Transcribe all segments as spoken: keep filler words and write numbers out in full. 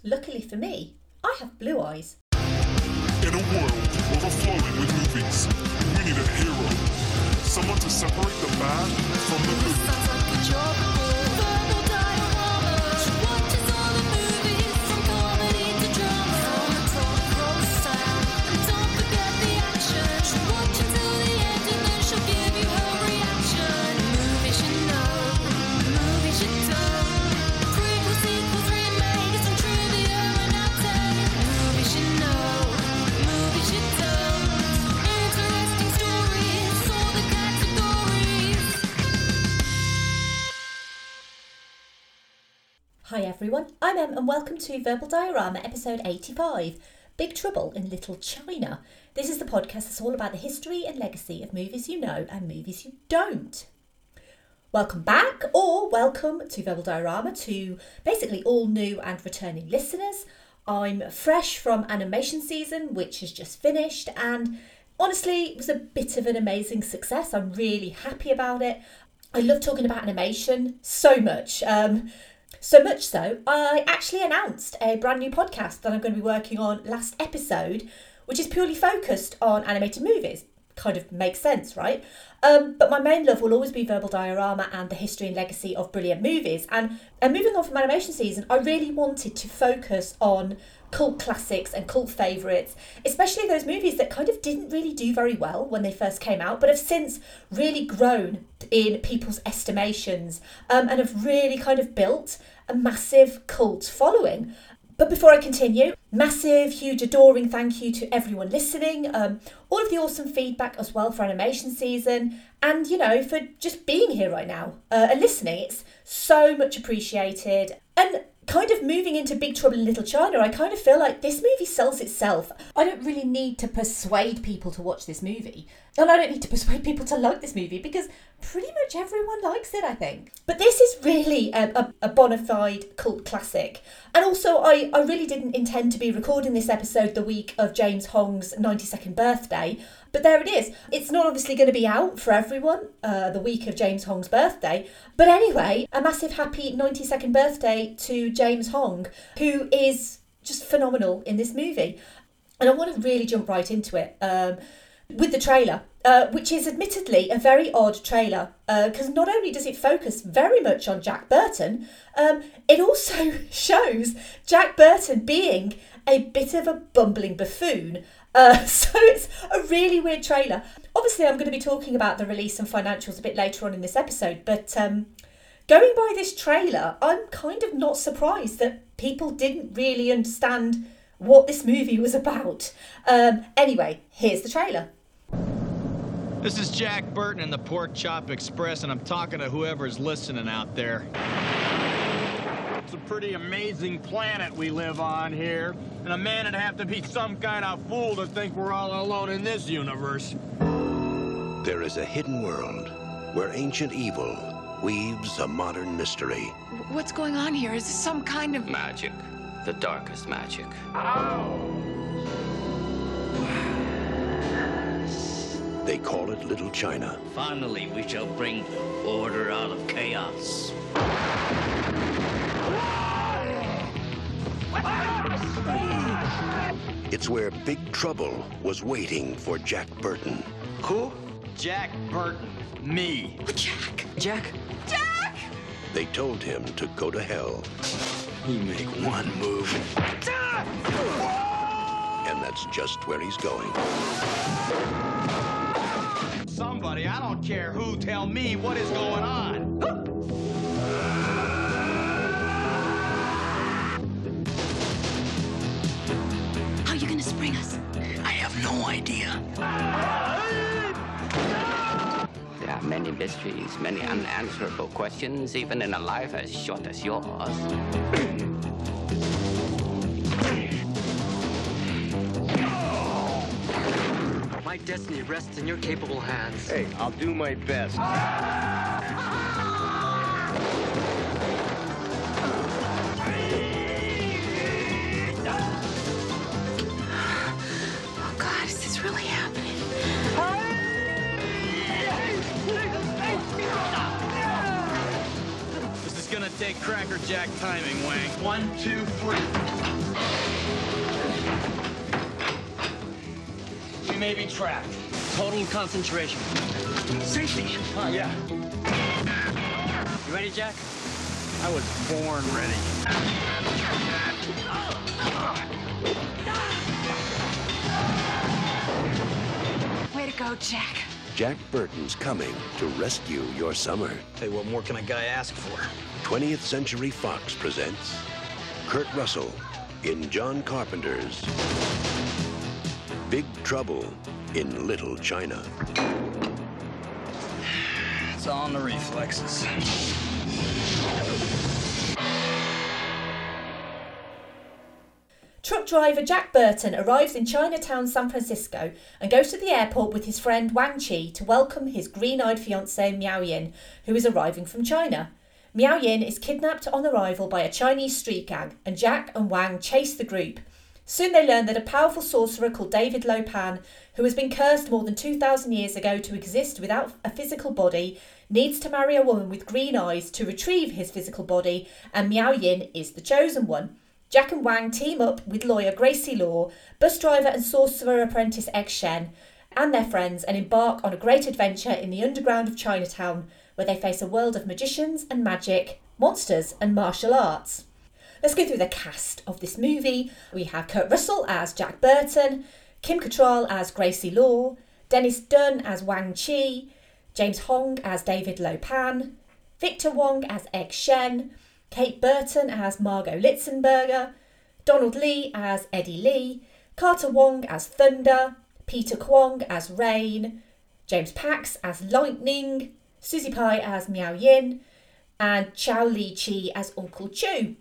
Luckily for me, I have blue eyes. In a world overflowing with movies, we need a hero. Someone to separate the bad from the good. Sounds like a job. Verbal dioramas. Watches all the movies from comedy to drama. From the talk, roll the sound. And don't forget the action. She'll watch until the end and then she'll give you her reaction. Movies you know, movies you don't. Prequels, sequels, remakes, and trivia and outtake. Movies you know, movies you don't. Interesting stories, all the categories. Hi everyone, I'm Em and welcome to Verbal Diorama episode eighty-five, Big Trouble in Little China. This is the podcast that's all about the history and legacy of movies you know and movies you don't. Welcome back, or welcome to Verbal Diorama to basically all new and returning listeners. I'm fresh from animation season, which has just finished, and honestly, it was a bit of an amazing success. I'm really happy about it. I love talking about animation so much. Um, so much so, I actually announced a brand new podcast that I'm going to be working on last episode, which is purely focused on animated movies. Kind of makes sense, right? Um, but my main love will always be Verbal Diorama and the history and legacy of brilliant movies. And, and moving on from animation season, I really wanted to focus on cult classics and cult favourites, especially those movies that kind of didn't really do very well when they first came out, but have since really grown in people's estimations um, and have really kind of built a massive cult following. But before I continue, massive, huge, adoring thank you to everyone listening, um, all of the awesome feedback as well for animation season, and, you know, for just being here right now uh, and listening. It's so much appreciated. And kind of moving into Big Trouble in Little China, I kind of feel like this movie sells itself. I don't really need to persuade people to watch this movie. And I don't need to persuade people to like this movie because pretty much everyone likes it, I think. But this is really a, a, a bona fide cult classic. And also, I, I really didn't intend to be recording this episode the week of James Hong's ninety-second birthday. But there it is. It's not obviously going to be out for everyone uh, the week of James Hong's birthday. But anyway, a massive happy ninety-second birthday to James Hong, who is just phenomenal in this movie. And I want to really jump right into it um, with the trailer, uh, which is admittedly a very odd trailer, because uh, not only does it focus very much on Jack Burton, um, it also shows Jack Burton being a bit of a bumbling buffoon. Uh, so it's a really weird trailer. Obviously, I'm going to be talking about the release and financials a bit later on in this episode, but um, going by this trailer, I'm kind of not surprised that people didn't really understand what this movie was about. Um, anyway, here's the trailer. This is Jack Burton in the Pork Chop Express, and I'm talking to whoever's listening out there. It's a pretty amazing planet we live on here, and a man would have to be some kind of fool to think we're all alone in this universe. There is a hidden world where ancient evil weaves a modern mystery. What's going on here? Is this some kind of... Magic. The darkest magic. They call it Little China. Finally, we shall bring order out of chaos. It's where Big Trouble was waiting for Jack Burton. Who? Jack Burton. Me. Jack! Jack? Jack! They told him to go to hell. You make one move. And that's just where he's going. Somebody, I don't care who, tell me what is going on. How are you gonna spring us? I have no idea. There are many mysteries, many unanswerable questions, even in a life as short as yours. My destiny rests in your capable hands. Hey, I'll do my best. Oh God, is this really happening? This is gonna take Cracker Jack timing, Wang. One, two, three. may be trapped. Total concentration. Safety. Oh, yeah. You ready, Jack? I was born ready. Way to go, Jack. Jack Burton's coming to rescue your summer. Hey, what more can a guy ask for? twentieth Century Fox presents Kurt Russell in John Carpenter's Big Trouble in Little China. It's all in the reflexes. Truck driver Jack Burton arrives in Chinatown, San Francisco and goes to the airport with his friend Wang Chi to welcome his green-eyed fiancée Miao Yin, who is arriving from China. Miao Yin is kidnapped on arrival by a Chinese street gang and Jack and Wang chase the group. Soon they learn that a powerful sorcerer called David Lo Pan, who has been cursed more than two thousand years ago to exist without a physical body, needs to marry a woman with green eyes to retrieve his physical body, and Miao Yin is the chosen one. Jack and Wang team up with lawyer Gracie Law, bus driver and sorcerer apprentice Egg Shen, and their friends and embark on a great adventure in the underground of Chinatown, where they face a world of magicians and magic, monsters and martial arts. Let's go through the cast of this movie. We have Kurt Russell as Jack Burton, Kim Cattrall as Gracie Law, Dennis Dunn as Wang Chi, James Hong as David Lo Pan, Victor Wong as Egg Shen, Kate Burton as Margot Litzenberger, Donald Lee as Eddie Lee, Carter Wong as Thunder, Peter Kwong as Rain, James Pax as Lightning, Susie Pye as Miao Yin, and Chow Li Chi as Uncle Chu.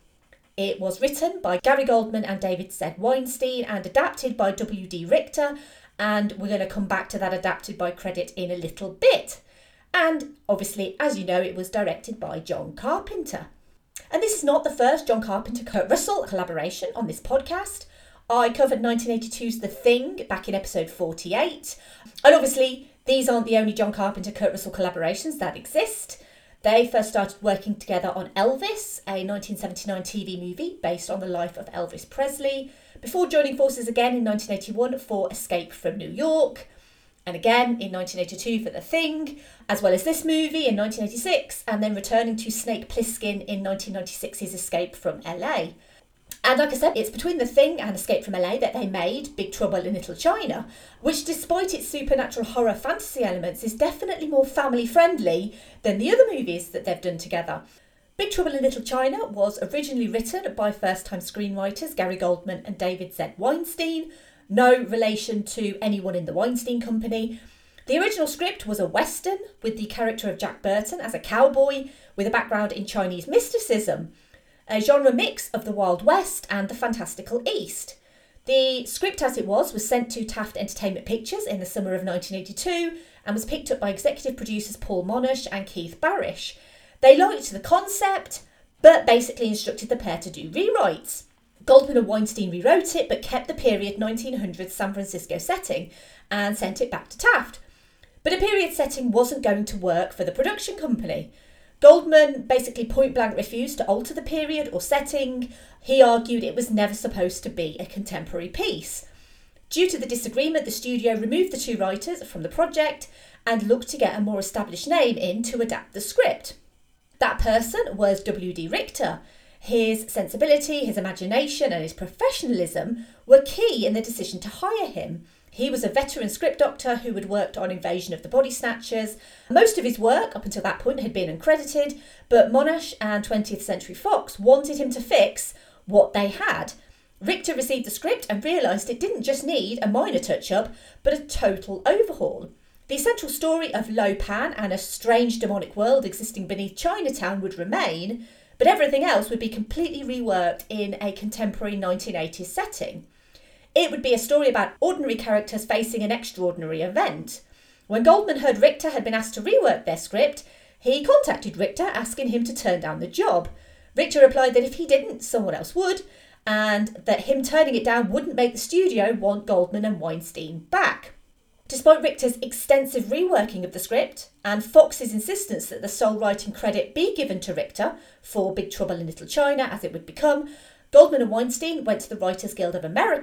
It was written by Gary Goldman and David Z. Weinstein and adapted by W D Richter, and we're going to come back to that adapted by credit in a little bit. And obviously, as you know, it was directed by John Carpenter. And this is not the first John Carpenter-Kurt Russell collaboration on this podcast. I covered nineteen eighty-two's The Thing back in episode forty-eight. And obviously, these aren't the only John Carpenter-Kurt Russell collaborations that exist. They first started working together on Elvis, a nineteen seventy-nine T V movie based on the life of Elvis Presley, before joining forces again in nineteen eighty-one for Escape from New York, and again in nineteen eighty-two for The Thing, as well as this movie in nineteen eighty-six, and then returning to Snake Plissken in nineteen ninety-six's Escape from L A. And like I said, it's between The Thing and Escape from L A that they made Big Trouble in Little China, which despite its supernatural horror fantasy elements is definitely more family friendly than the other movies that they've done together. Big Trouble in Little China was originally written by first-time screenwriters Gary Goldman and David Z. Weinstein, no relation to anyone in the Weinstein Company. The original script was a western with the character of Jack Burton as a cowboy with a background in Chinese mysticism, a genre mix of the Wild West and the fantastical East. The script as it was was sent to Taft Entertainment Pictures in the summer of nineteen eighty-two and was picked up by executive producers Paul Monash and Keith Barish. They liked the concept, but basically instructed the pair to do rewrites. Goldman and Weinstein rewrote it, but kept the period nineteen hundreds San Francisco setting and sent it back to Taft. But a period setting wasn't going to work for the production company. Goldman basically point-blank refused to alter the period or setting. He argued it was never supposed to be a contemporary piece. Due to the disagreement, the studio removed the two writers from the project and looked to get a more established name in to adapt the script. That person was W D Richter. His sensibility, his imagination and his professionalism were key in the decision to hire him. He was a veteran script doctor who had worked on Invasion of the Body Snatchers. Most of his work up until that point had been uncredited, but Monash and twentieth Century Fox wanted him to fix what they had. Richter received the script and realised it didn't just need a minor touch-up, but a total overhaul. The essential story of Lo Pan and a strange demonic world existing beneath Chinatown would remain, but everything else would be completely reworked in a contemporary nineteen eighties setting. It would be a story about ordinary characters facing an extraordinary event. When Goldman heard Richter had been asked to rework their script, he contacted Richter asking him to turn down the job. Richter replied that if he didn't, someone else would, and that him turning it down wouldn't make the studio want Goldman and Weinstein back. Despite Richter's extensive reworking of the script and Fox's insistence that the sole writing credit be given to Richter for Big Trouble in Little China as it would become, Goldman and Weinstein went to the Writers Guild of America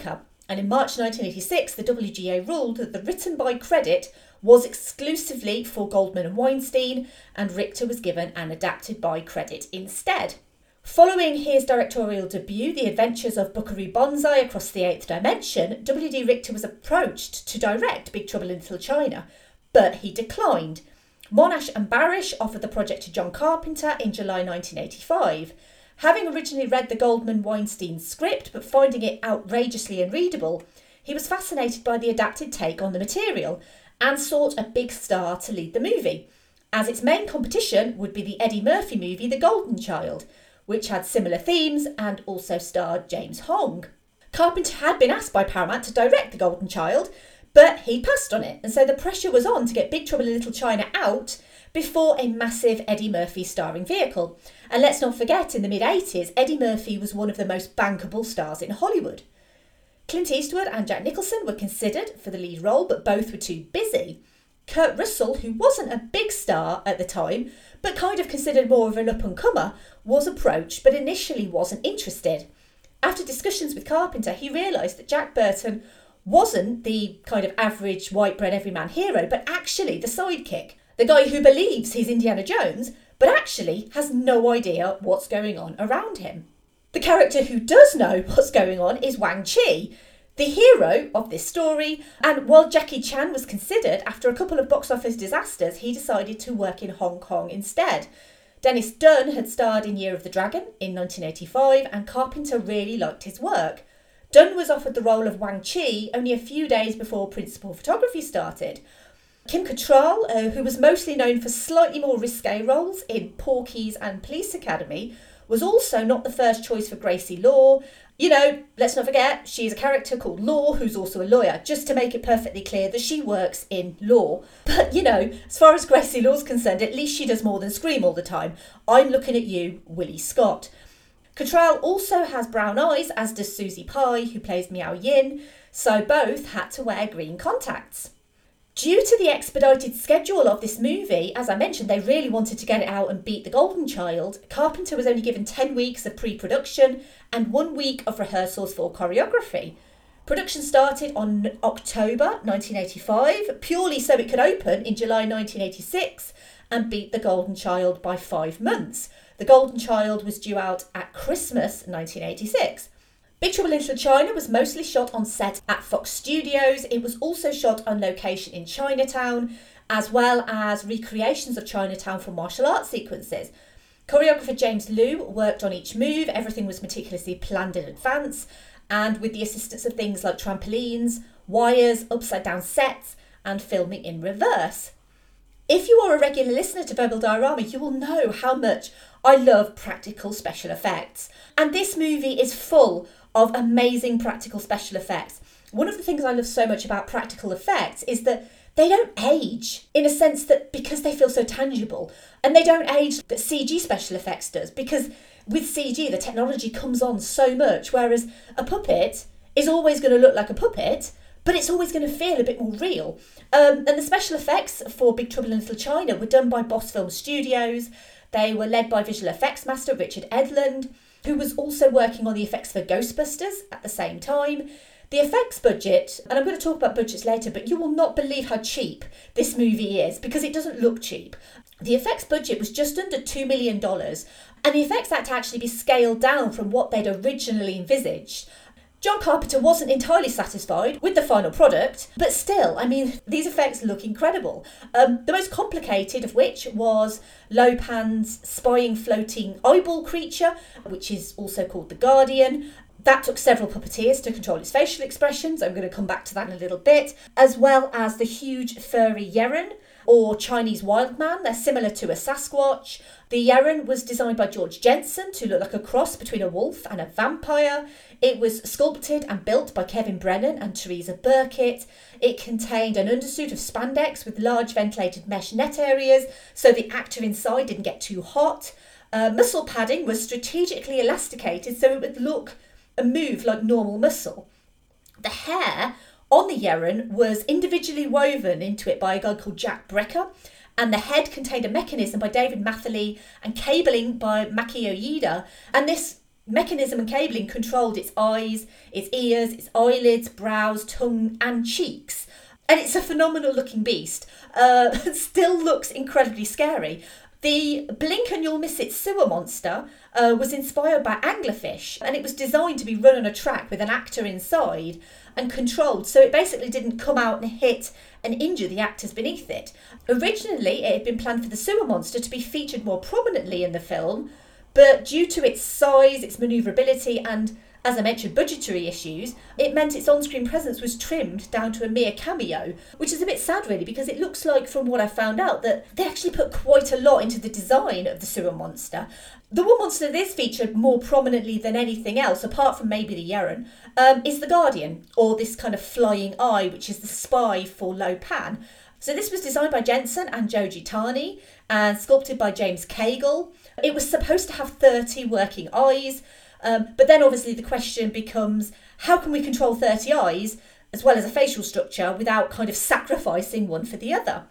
And in March nineteen eighty-six, the W G A ruled that the written by credit was exclusively for Goldman and Weinstein, and Richter was given an adapted by credit instead. Following his directorial debut, The Adventures of Buckaroo Banzai Across the Eighth Dimension, W D Richter was approached to direct Big Trouble in Little China, but he declined. Monash and Barish offered the project to John Carpenter in July nineteen eighty-five. Having originally read the Goldman-Weinstein script, but finding it outrageously unreadable, he was fascinated by the adapted take on the material and sought a big star to lead the movie, as its main competition would be the Eddie Murphy movie The Golden Child, which had similar themes and also starred James Hong. Carpenter had been asked by Paramount to direct The Golden Child, but he passed on it, and so the pressure was on to get Big Trouble in Little China out before a massive Eddie Murphy starring vehicle. And let's not forget, in the mid-eighties, Eddie Murphy was one of the most bankable stars in Hollywood. Clint Eastwood and Jack Nicholson were considered for the lead role, but both were too busy. Kurt Russell, who wasn't a big star at the time, but kind of considered more of an up-and-comer, was approached but initially wasn't interested. After discussions with Carpenter, he realised that Jack Burton wasn't the kind of average white-bread everyman hero, but actually the sidekick. The guy who believes he's Indiana Jones, but actually has no idea what's going on around him. The character who does know what's going on is Wang Chi, the hero of this story, and while Jackie Chan was considered, after a couple of box office disasters, he decided to work in Hong Kong instead. Dennis Dunn had starred in Year of the Dragon in nineteen eighty-five, and Carpenter really liked his work. Dunn was offered the role of Wang Chi only a few days before principal photography started. Kim Cattrall, uh, who was mostly known for slightly more risque roles in Porky's and Police Academy, was also not the first choice for Gracie Law. You know, let's not forget, she's a character called Law, who's also a lawyer, just to make it perfectly clear that she works in law. But, you know, as far as Gracie Law's concerned, at least she does more than scream all the time. I'm looking at you, Willie Scott. Cattrall also has brown eyes, as does Susie Pye, who plays Miao Yin, so both had to wear green contacts. Due to the expedited schedule of this movie, as I mentioned, they really wanted to get it out and beat The Golden Child. Carpenter was only given ten weeks of pre-production and one week of rehearsals for choreography. Production started on October nineteen eighty-five, purely so it could open in July nineteen eighty-six and beat The Golden Child by five months. The Golden Child was due out at Christmas nineteen eighty-six. Big Trouble in Little China was mostly shot on set at Fox Studios. It was also shot on location in Chinatown, as well as recreations of Chinatown for martial arts sequences. Choreographer James Liu worked on each move. Everything was meticulously planned in advance, and with the assistance of things like trampolines, wires, upside-down sets, and filming in reverse. If you are a regular listener to Verbal Diorama, you will know how much I love practical special effects. And this movie is full of amazing practical special effects. One of the things I love so much about practical effects is that they don't age, in a sense that because they feel so tangible, and they don't age that C G special effects does, because with C G the technology comes on so much, whereas a puppet is always going to look like a puppet, but it's always going to feel a bit more real. Um, and the special effects for Big Trouble in Little China were done by Boss Film Studios. They were led by visual effects master Richard Edlund, who was also working on the effects for Ghostbusters at the same time. The effects budget, and I'm going to talk about budgets later, but you will not believe how cheap this movie is, because it doesn't look cheap. The effects budget was just under two million dollars, and the effects had to actually be scaled down from what they'd originally envisaged. John Carpenter wasn't entirely satisfied with the final product, but still, I mean, these effects look incredible. Um, the most complicated of which was Lopan's spying floating eyeball creature, which is also called the Guardian. That took several puppeteers to control its facial expressions. I'm going to come back to that in a little bit, as well as the huge furry Yeren, or Chinese wild man. They're similar to a Sasquatch. The Yeren was designed by George Jensen to look like a cross between a wolf and a vampire. It was sculpted and built by Kevin Brennan and Teresa Burkitt. It contained an undersuit of spandex with large ventilated mesh net areas so the actor inside didn't get too hot. Uh, muscle padding was strategically elasticated so it would look and move like normal muscle. The hair on the Yeren was individually woven into it by a guy called Jack Brecker, and the head contained a mechanism by David Matherly and cabling by Maki Oyeda, and this mechanism and cabling controlled its eyes, its ears, its eyelids, brows, tongue and cheeks. And it's a phenomenal looking beast. Uh, still looks incredibly scary. The Blink and You'll Miss It sewer monster uh, was inspired by anglerfish, and it was designed to be run on a track with an actor inside and controlled, so it basically didn't come out and hit and injure the actors beneath it. Originally, it had been planned for the sewer monster to be featured more prominently in the film, but due to its size, its manoeuvrability and, as I mentioned, budgetary issues, it meant its on-screen presence was trimmed down to a mere cameo, which is a bit sad really, because it looks like, from what I found out, that they actually put quite a lot into the design of the sewer monster. The one monster that is featured more prominently than anything else, apart from maybe the Yeren, um, is the Guardian, or this kind of flying eye, which is the spy for Lo Pan. So this was designed by Jensen and Joe Gitani and sculpted by James Cagle. It was supposed to have thirty working eyes, um, but then obviously the question becomes, how can we control thirty eyes as well as a facial structure without kind of sacrificing one for the other?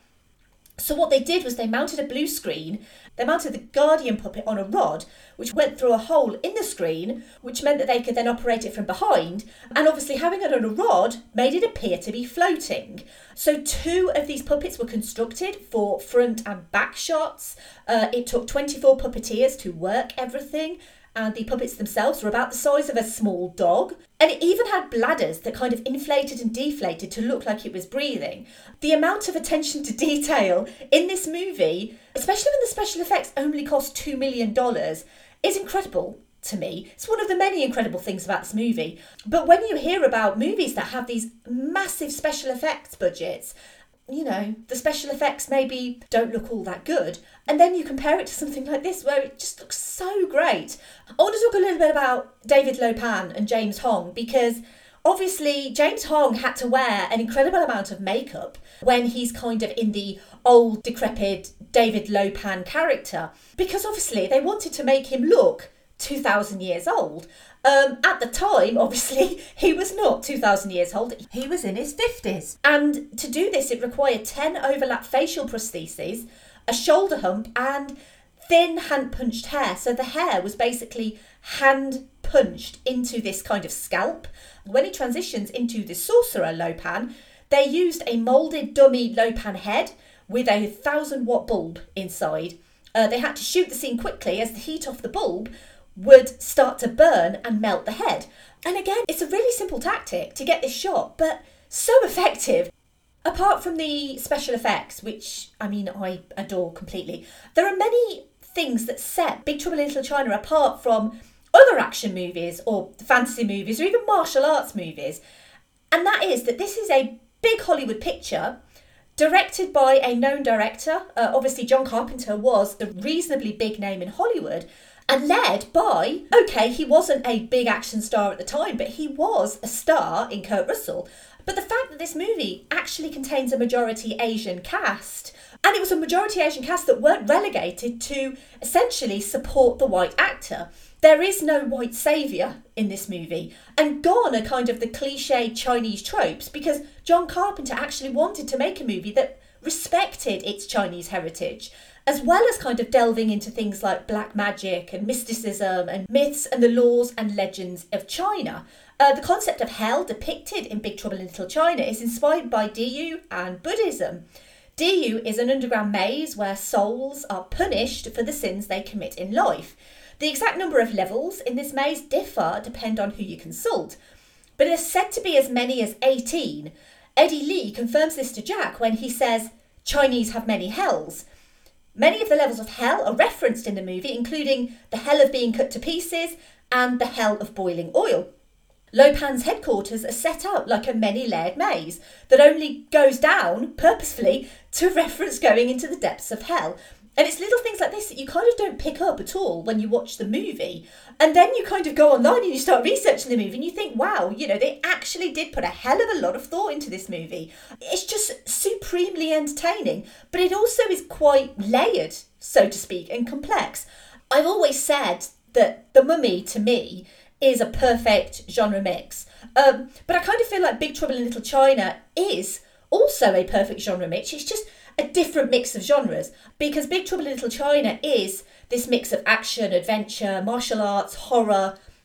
So what they did was they mounted a blue screen, they mounted the Guardian puppet on a rod, which went through a hole in the screen, which meant that they could then operate it from behind, and obviously having it on a rod made it appear to be floating. So two of these puppets were constructed for front and back shots. Uh, it took twenty-four puppeteers to work everything, and the puppets themselves were about the size of a small dog. And it even had bladders that kind of inflated and deflated to look like it was breathing. The amount of attention to detail in this movie, especially when the special effects only cost two million dollars, is incredible to me. It's one of the many incredible things about this movie. But when you hear about movies that have these massive special effects budgets, you know, the special effects maybe don't look all that good. And then you compare it to something like this where it just looks so great. I want to talk a little bit about David Lo Pan and James Hong, because obviously James Hong had to wear an incredible amount of makeup when he's kind of in the old, decrepit David Lo Pan character, because obviously they wanted to make him look two thousand years old. Um, at the time, obviously, he was not two thousand years old. He was in his fifties. And to do this, it required ten overlap facial prostheses, a shoulder hump, and thin hand-punched hair. So the hair was basically hand-punched into this kind of scalp. When he transitions into the sorcerer Lo Pan, they used a moulded dummy Lo Pan head with a thousand-watt bulb inside. Uh, they had to shoot the scene quickly as the heat off the bulb would start to burn and melt the head. And again, it's a really simple tactic to get this shot, but so effective. Apart from the special effects, which, I mean, I adore completely, there are many things that set Big Trouble in Little China apart from other action movies or fantasy movies or even martial arts movies. And that is that this is a big Hollywood picture directed by a known director. Uh, obviously, John Carpenter was the reasonably big name in Hollywood, and led by, okay, he wasn't a big action star at the time, but he was a star in Kurt Russell. But the fact that this movie actually contains a majority Asian cast, and it was a majority Asian cast that weren't relegated to essentially support the white actor. There is no white saviour in this movie, and gone are kind of the cliched Chinese tropes, because John Carpenter actually wanted to make a movie that respected its Chinese heritage, as well as kind of delving into things like black magic and mysticism and myths and the laws and legends of China. Uh, the concept of hell depicted in Big Trouble in Little China is inspired by Diyu and Buddhism. Diyu is an underground maze where souls are punished for the sins they commit in life. The exact number of levels in this maze differ depend on who you consult, but it is said to be as many as eighteen. Eddie Lee confirms this to Jack when he says, "Chinese have many hells." Many of the levels of hell are referenced in the movie, including the hell of being cut to pieces and the hell of boiling oil. Lo Pan's headquarters are set out like a many-layered maze that only goes down purposefully to reference going into the depths of hell. And it's little things like this that you kind of don't pick up at all when you watch the movie. And then you kind of go online and you start researching the movie and you think, wow, you know, they actually did put a hell of a lot of thought into this movie. It's just supremely entertaining, but it also is quite layered, so to speak, and complex. I've always said that The Mummy, to me, is a perfect genre mix. Um, but I kind of feel like Big Trouble in Little China is also a perfect genre mix. It's just a different mix of genres, because Big Trouble in Little China is this mix of action, adventure, martial arts, horror,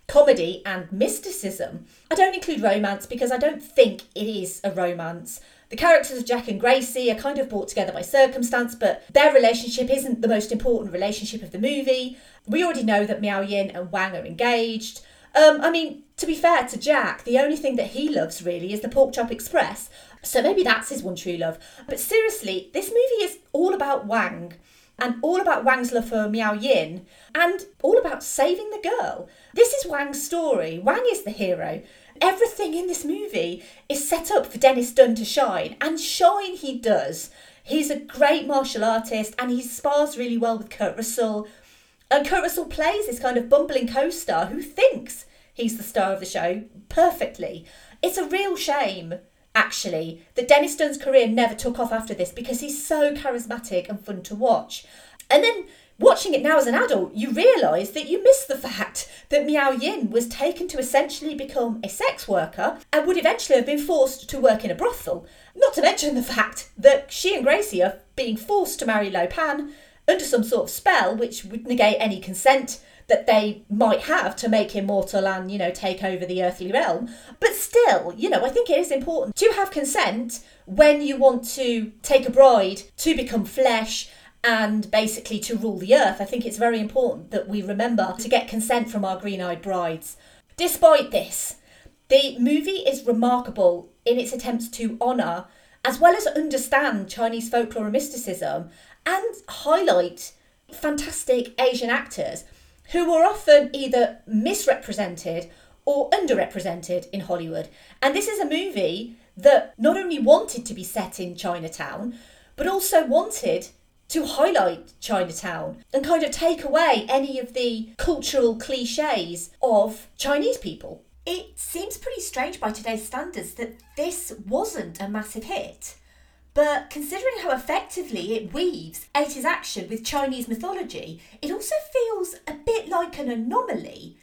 comedy and mysticism. I don't include romance because I don't think it is a romance. The characters of Jack and Gracie are kind of brought together by circumstance, but their relationship isn't the most important relationship of the movie. We already know that Miao Yin and Wang are engaged. Um, I mean, to be fair to Jack, the only thing that he loves really is the Pork Chop Express. So maybe that's his one true love. But seriously, this movie is all about Wang and all about Wang's love for Miao Yin and all about saving the girl. This is Wang's story. Wang is the hero. Everything in this movie is set up for Dennis Dun to shine, and shine he does. He's a great martial artist and he spars really well with Kurt Russell. And Kurt Russell plays this kind of bumbling co-star who thinks he's the star of the show perfectly. It's a real shame, actually, that Dennis Dun's career never took off after this because he's so charismatic and fun to watch. And then watching it now as an adult, you realise that you miss the fact that Miao Yin was taken to essentially become a sex worker and would eventually have been forced to work in a brothel. Not to mention the fact that she and Gracie are being forced to marry Lo Pan under some sort of spell which would negate any consent that they might have to make him mortal and, you know, take over the earthly realm. But still, you know, I think it is important to have consent when you want to take a bride to become flesh and basically to rule the earth. I think it's very important that we remember to get consent from our green-eyed brides. Despite this, the movie is remarkable in its attempts to honour as well as understand Chinese folklore and mysticism and highlight fantastic Asian actors who were often either misrepresented or underrepresented in Hollywood. And this is a movie that not only wanted to be set in Chinatown, but also wanted to highlight Chinatown and kind of take away any of the cultural cliches of Chinese people. It seems pretty strange by today's standards that this wasn't a massive hit. But considering how effectively it weaves eighties action with Chinese mythology, it also feels a bit like an anomaly.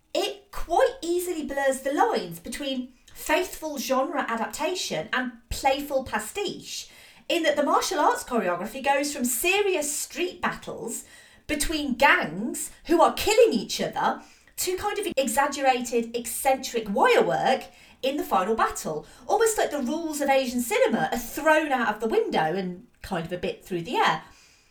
It quite easily blurs the lines between faithful genre adaptation and playful pastiche, in that the martial arts choreography goes from serious street battles between gangs who are killing each other to kind of exaggerated, eccentric wire work in the final battle. Almost like the rules of Asian cinema are thrown out of the window and kind of a bit through the air.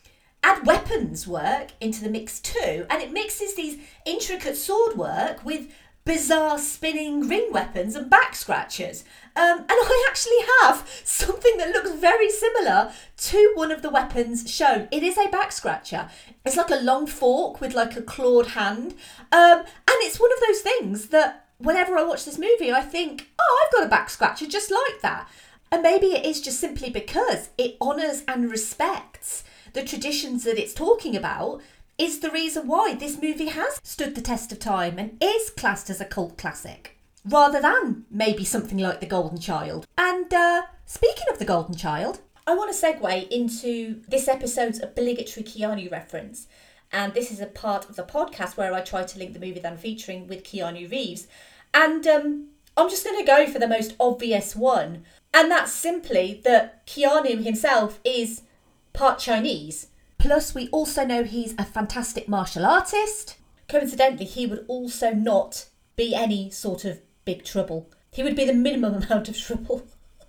Add weapons work into the mix too, and it mixes these intricate sword work with bizarre spinning ring weapons and back scratchers. Um, and I actually have something that looks very similar to one of the weapons shown. It is a back scratcher. It's like a long fork with like a clawed hand. Um, and it's one of those things that whenever I watch this movie, I think, oh, I've got a back scratcher just like that. And maybe it is just simply because it honours and respects the traditions that it's talking about is the reason why this movie has stood the test of time and is classed as a cult classic, rather than maybe something like The Golden Child. And uh, speaking of The Golden Child, I want to segue into this episode's obligatory Keanu reference. And this is a part of the podcast where I try to link the movie that I'm featuring with Keanu Reeves. And um, I'm just going to go for the most obvious one. And that's simply that Keanu himself is part Chinese. Plus, we also know he's a fantastic martial artist. Coincidentally, he would also not be any sort of big trouble. He would be the minimum amount of trouble.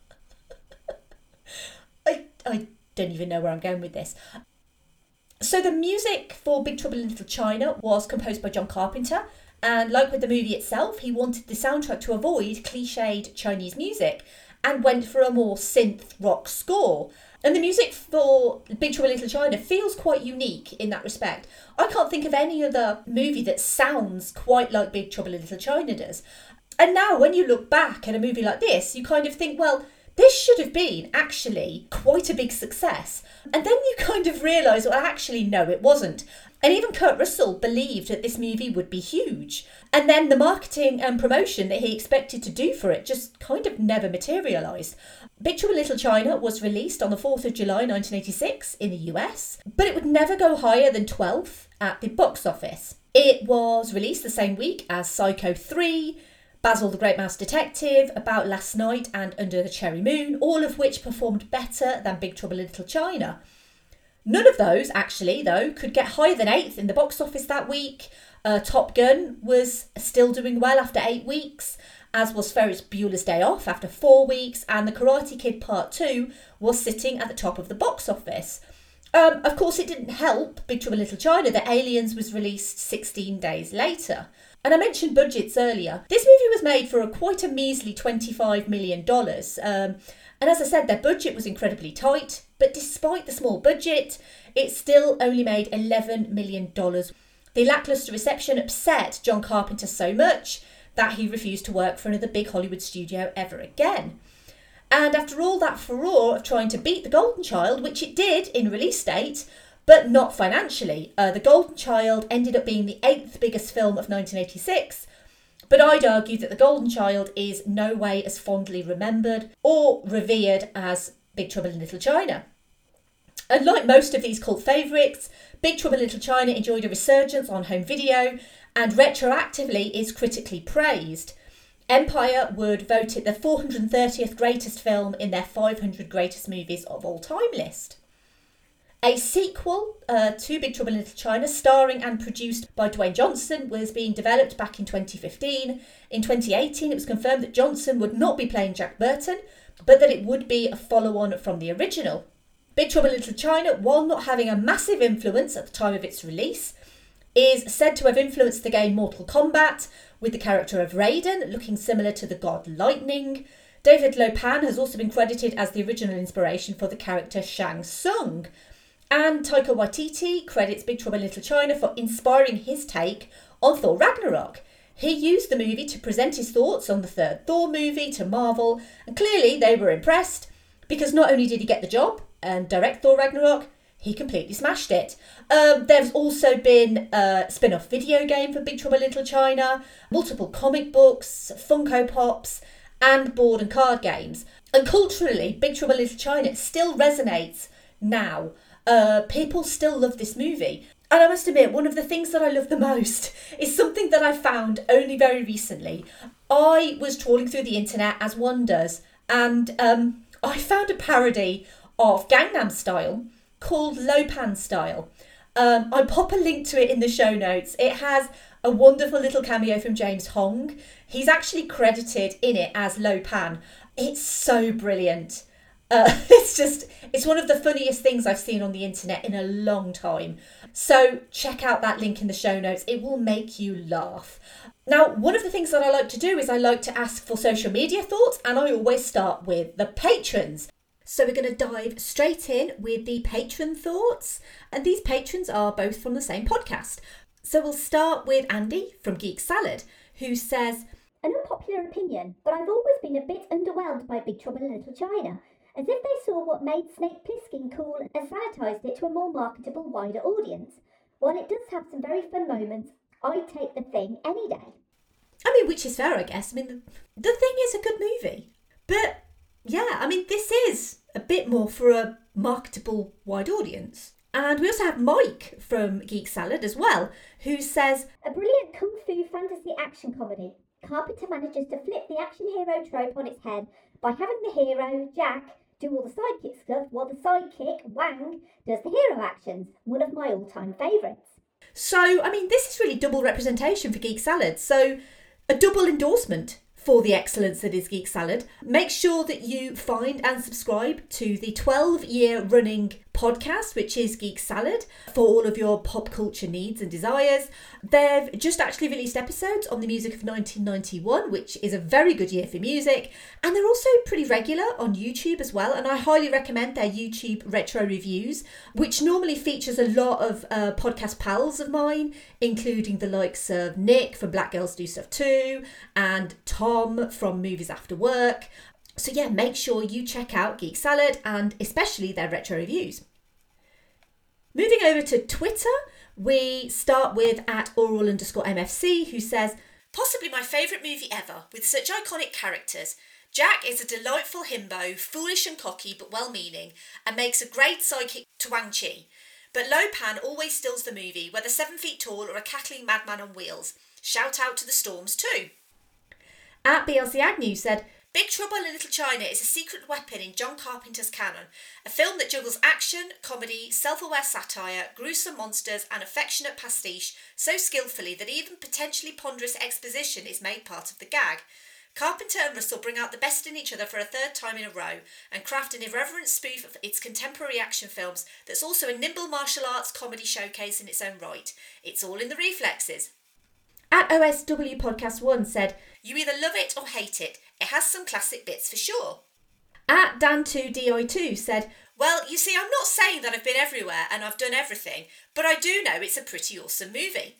I, I don't even know where I'm going with this. So the music for Big Trouble in Little China was composed by John Carpenter. And like with the movie itself, he wanted the soundtrack to avoid cliched Chinese music and went for a more synth rock score. And the music for Big Trouble in Little China feels quite unique in that respect. I can't think of any other movie that sounds quite like Big Trouble in Little China does. And now when you look back at a movie like this, you kind of think, well, this should have been actually quite a big success. And then you kind of realise, well, actually, no, it wasn't. And even Kurt Russell believed that this movie would be huge. And then the marketing and promotion that he expected to do for it just kind of never materialised. Big Trouble in Little China was released on the fourth of July nineteen eighty-six in the U S, but it would never go higher than twelfth at the box office. It was released the same week as Psycho three, Basil the Great Mouse Detective, About Last Night and Under the Cherry Moon, all of which performed better than Big Trouble in Little China. None of those, actually, though, could get higher than eighth in the box office that week. Uh, Top Gun was still doing well after eight weeks, as was Ferris Bueller's Day Off after four weeks, and The Karate Kid Part two was sitting at the top of the box office. Um, of course, it didn't help Big Trouble in Little China that Aliens was released sixteen days later. And I mentioned budgets earlier. This movie was made for a quite a measly twenty-five million dollars. Um, and as I said, their budget was incredibly tight. But despite the small budget, it still only made eleven million dollars. The lacklustre reception upset John Carpenter so much that he refused to work for another big Hollywood studio ever again. And after all that furore of trying to beat The Golden Child, which it did in release date, but not financially, uh, The Golden Child ended up being the eighth biggest film of nineteen eighty-six. But I'd argue that The Golden Child is no way as fondly remembered or revered as Big Trouble in Little China. And like most of these cult favourites, Big Trouble in Little China enjoyed a resurgence on home video and retroactively is critically praised. Empire would vote it the four hundred thirtieth greatest film in their five hundred greatest movies of all time list. A sequel uh, to Big Trouble in Little China, starring and produced by Dwayne Johnson, was being developed back in twenty fifteen. In twenty eighteen, it was confirmed that Johnson would not be playing Jack Burton, but that it would be a follow-on from the original. Big Trouble in Little China, while not having a massive influence at the time of its release, is said to have influenced the game Mortal Kombat, with the character of Raiden looking similar to the god Lightning. David Lopan has also been credited as the original inspiration for the character Shang Tsung. And Taika Waititi credits Big Trouble in Little China for inspiring his take on Thor Ragnarok. He used the movie to present his thoughts on the third Thor movie to Marvel, and clearly they were impressed, because not only did he get the job and direct Thor Ragnarok, he completely smashed it. Um, there's also been a spin-off video game for Big Trouble in Little China, multiple comic books, Funko Pops, and board and card games. And culturally, Big Trouble in Little China still resonates now. Uh, people still love this movie. And I must admit, one of the things that I love the most is something that I found only very recently. I was trawling through the internet, as one does, and um, I found a parody of Gangnam Style called Lopan Style. Um, I'll pop a link to it in the show notes. It has a wonderful little cameo from James Hong. He's actually credited in it as Lopan. It's so brilliant. Uh, it's just, it's one of the funniest things I've seen on the internet in a long time. So check out that link in the show notes. It will make you laugh. Now, one of the things that I like to do is I like to ask for social media thoughts, and I always start with the patrons. So we're going to dive straight in with the patron thoughts. And these patrons are both from the same podcast. So we'll start with Andy from Geek Salad, who says, an unpopular opinion, but I've always been a bit underwhelmed by Big Trouble in Little China, as if they saw what made Snake Plissken cool and sanitised it to a more marketable, wider audience. While it does have some very fun moments, I'd take The Thing any day. I mean, which is fair, I guess. I mean, the, the Thing is a good movie. But, yeah, I mean, this is a bit more for a marketable, wide audience. And we also have Mike from Geek Salad as well, who says, a brilliant kung fu fantasy action comedy. Carpenter manages to flip the action hero trope on its head by having the hero, Jack, do all the sidekick stuff while the sidekick, Wang, does the hero actions. One of my all-time favourites. So, I mean, this is really double representation for Geek Salad. So, a double endorsement for the excellence that is Geek Salad. Make sure that you find and subscribe to the twelve-year running podcast, which is Geek Salad, for all of your pop culture needs and desires. They've just actually released episodes on the music of nineteen ninety-one, which is a very good year for music. And they're also pretty regular on YouTube as well. And I highly recommend their YouTube retro reviews, which normally features a lot of uh, podcast pals of mine, including the likes of Nick from Black Girls Do Stuff Too, and Tom from Movies After Work. So yeah, make sure you check out Geek Salad and especially their retro reviews. Moving over to Twitter, we start with at oral underscore MFC, who says, possibly my favourite movie ever, with such iconic characters. Jack is a delightful himbo, foolish and cocky but well-meaning, and makes a great sidekick to Wang Chi. But Lopan always steals the movie, whether seven feet tall or a cackling madman on wheels. Shout out to the Storms too. At B L C Agnew said, Big Trouble in Little China is a secret weapon in John Carpenter's canon, a film that juggles action, comedy, self-aware satire, gruesome monsters and affectionate pastiche so skillfully that even potentially ponderous exposition is made part of the gag. Carpenter and Russell bring out the best in each other for a third time in a row and craft an irreverent spoof of its contemporary action films that's also a nimble martial arts comedy showcase in its own right. It's all in the reflexes. At O S W Podcast one said, "You either love it or hate it. It has some classic bits for sure." At Dan two D I two said, "Well, you see, I'm not saying that I've been everywhere and I've done everything, but I do know it's a pretty awesome movie."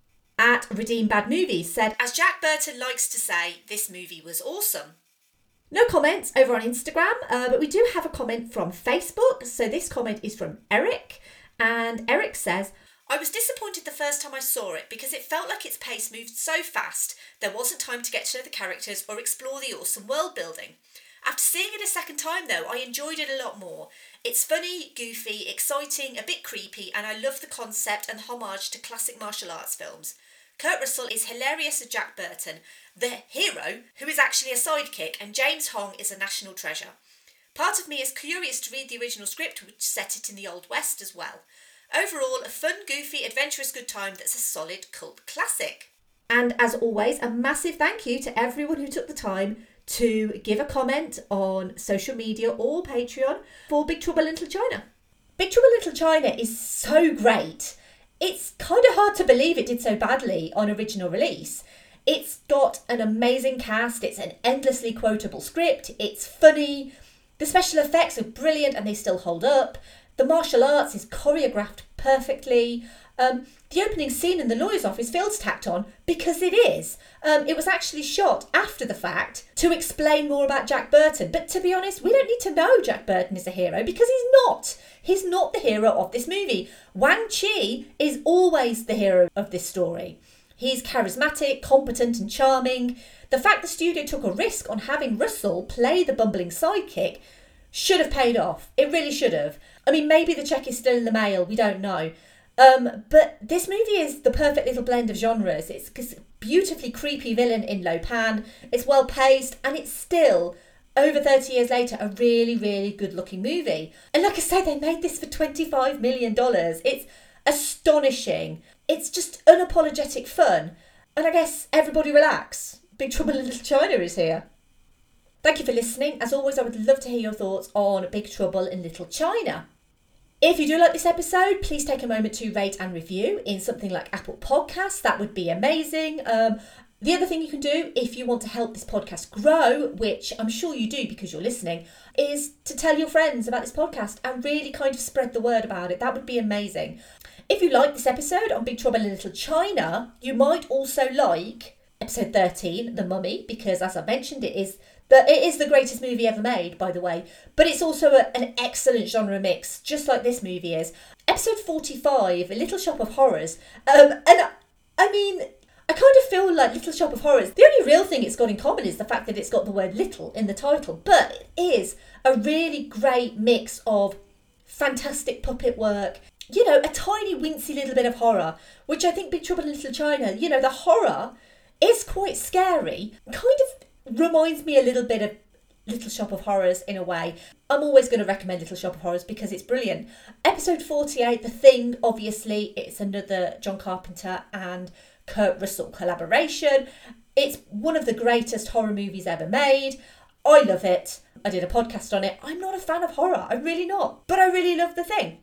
At Redeem Bad Movies said, "As Jack Burton likes to say, this movie was awesome." No comments over on Instagram, uh, but we do have a comment from Facebook. So this comment is from Eric, and Eric says, "I was disappointed the first time I saw it because it felt like its pace moved so fast, there wasn't time to get to know the characters or explore the awesome world building. After seeing it a second time though, I enjoyed it a lot more. It's funny, goofy, exciting, a bit creepy, and I love the concept and homage to classic martial arts films. Kurt Russell is hilarious as Jack Burton, the hero, who is actually a sidekick, and James Hong is a national treasure. Part of me is curious to read the original script, which set it in the Old West as well. Overall, a fun, goofy, adventurous good time that's a solid cult classic." And as always, a massive thank you to everyone who took the time to give a comment on social media or Patreon for Big Trouble in Little China. Big Trouble in Little China is so great. It's kind of hard to believe it did so badly on original release. It's got an amazing cast, it's an endlessly quotable script, it's funny, the special effects are brilliant and they still hold up, the martial arts is choreographed perfectly, um, the opening scene in the lawyer's office feels tacked on because it is. Um, it was actually shot after the fact to explain more about Jack Burton, but to be honest, we don't need to know Jack Burton is a hero because he's not. He's not the hero of this movie. Wang Chi is always the hero of this story. He's charismatic, competent and charming. The fact the studio took a risk on having Russell play the bumbling sidekick should have paid off. It really should have. I mean, maybe the check is still in the mail, we don't know. Um, but this movie is the perfect little blend of genres. It's a beautifully creepy villain in Lo Pan, it's well paced, and it's still, over thirty years later, a really, really good looking movie. And like I say, they made this for twenty-five million dollars. It's astonishing. It's just unapologetic fun. And I guess everybody relax. Big Trouble in Little China is here. Thank you for listening. As always, I would love to hear your thoughts on Big Trouble in Little China. If you do like this episode, please take a moment to rate and review in something like Apple Podcasts. That would be amazing. Um, the other thing you can do if you want to help this podcast grow, which I'm sure you do because you're listening, is to tell your friends about this podcast and really kind of spread the word about it. That would be amazing. If you like this episode on Big Trouble in Little China, you might also like episode thirteen, The Mummy, because as I mentioned, it is the, it is the greatest movie ever made, by the way. But it's also a, an excellent genre mix, just like this movie is. Episode forty-five, A Little Shop of Horrors. Um, and I mean, I kind of feel like Little Shop of Horrors, the only real thing it's got in common is the fact that it's got the word little in the title. But it is a really great mix of fantastic puppet work, you know, a tiny wincy little bit of horror, which I think Big Trouble in Little China, you know, the horror is quite scary, kind of reminds me a little bit of Little Shop of Horrors in a way. I'm always going to recommend Little Shop of Horrors because it's brilliant. Episode forty-eight, The Thing, obviously, it's another John Carpenter and Kurt Russell collaboration. It's one of the greatest horror movies ever made. I love it. I did a podcast on it. I'm not a fan of horror, I'm really not, but I really love The Thing.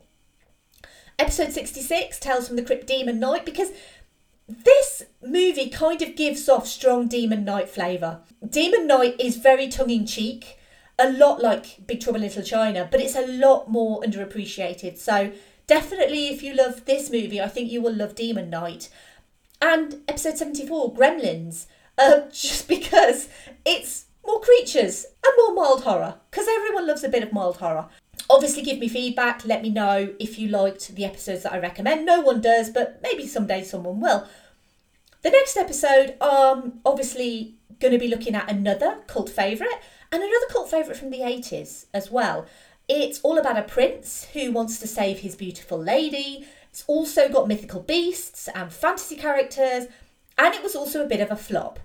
Episode sixty-six, Tales from the Crypt Demon Knight, because this movie kind of gives off strong Demon Knight flavour. Demon Knight is very tongue-in-cheek, a lot like Big Trouble in Little China, but it's a lot more underappreciated. So definitely if you love this movie, I think you will love Demon Knight. And episode seventy-four, Gremlins, uh, just because it's more creatures and more mild horror, because everyone loves a bit of mild horror. Obviously give me feedback, let me know if you liked the episodes that I recommend. No one does, but maybe someday someone will. The next episode, um, obviously going to be looking at another cult favourite, and another cult favourite from the eighties as well. It's all about a prince who wants to save his beautiful lady. It's also got mythical beasts and fantasy characters, and it was also a bit of a flop.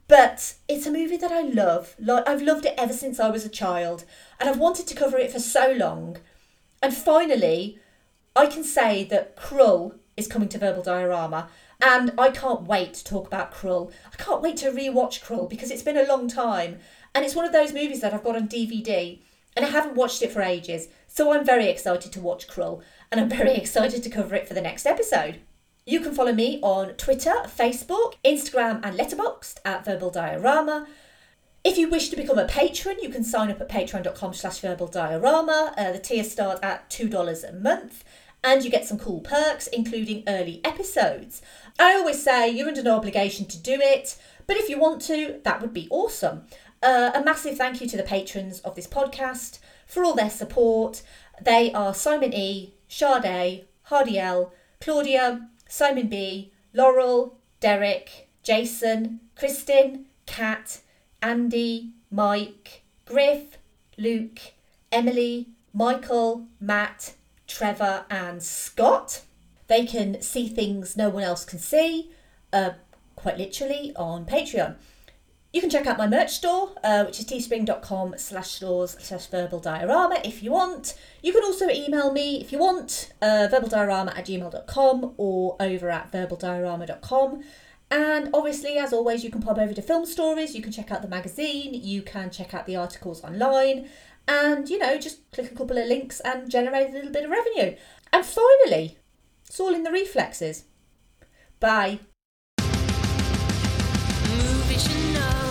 But it's a movie that I love. Like, I've loved it ever since I was a child, and I've wanted to cover it for so long. And finally, I can say that Krull is coming to Verbal Diorama, and I can't wait to talk about Krull. I can't wait to rewatch Krull because it's been a long time, and it's one of those movies that I've got on D V D, and I haven't watched it for ages. So I'm very excited to watch Krull, and I'm very excited to cover it for the next episode. You can follow me on Twitter, Facebook, Instagram and Letterboxd at Verbal Diorama. If you wish to become a patron, you can sign up at patreon.com slash Verbal Diorama. Uh, the tiers start at two dollars a month, and you get some cool perks, including early episodes. I always say you're under no obligation to do it, but if you want to, that would be awesome. Uh, a massive thank you to the patrons of this podcast for all their support. They are Simon E, Sade, Hardy L, Claudia, Simon B, Laurel, Derek, Jason, Kristin, Kat, Andy, Mike, Griff, Luke, Emily, Michael, Matt, Trevor and Scott. They can see things no one else can see, uh, quite literally, on Patreon. You can check out my merch store, uh, which is teespring.com slash stores slash verbal diorama if you want. You can also email me if you want, uh, verbaldiorama at gmail dot com or over at verbaldiorama dot com. And obviously, as always, you can pop over to Film Stories, you can check out the magazine, you can check out the articles online, and, you know, just click a couple of links and generate a little bit of revenue. And finally, it's all in the reflexes. Bye. Movies you know.